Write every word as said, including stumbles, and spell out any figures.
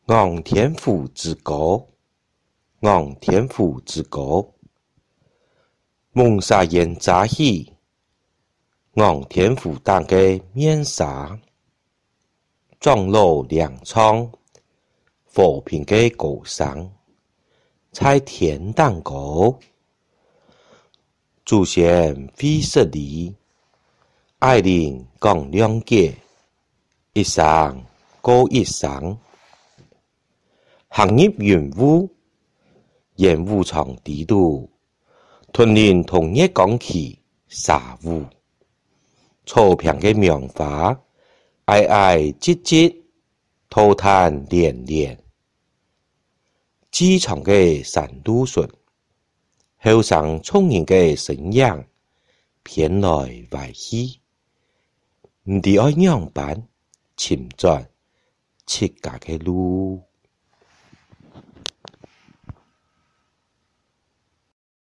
望天府之高，望天府之高。蒙沙烟扎起，望天府当嘅面纱，壮露粮仓，和平嘅高山，在天当高。祖先非十里，爱人讲谅解，一生过一生。行业云雾，烟雾藏地度，屯林同一讲起沙雾。草坪嘅苗花，矮矮唧唧，tou炭连连。机场嘅山路顺，后生聪明嘅身影，偏来歪去。唔知爱样办，前转切家嘅路。